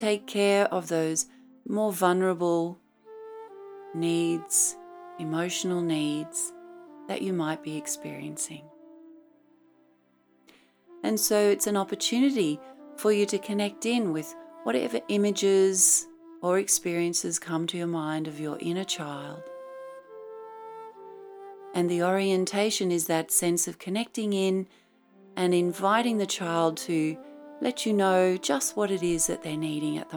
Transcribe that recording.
take care of those more vulnerable needs, emotional needs that you might be experiencing. And so it's an opportunity for you to connect in with whatever images or experiences come to your mind of your inner child. And the orientation is that sense of connecting in and inviting the child to let you know just what it is that they're needing at the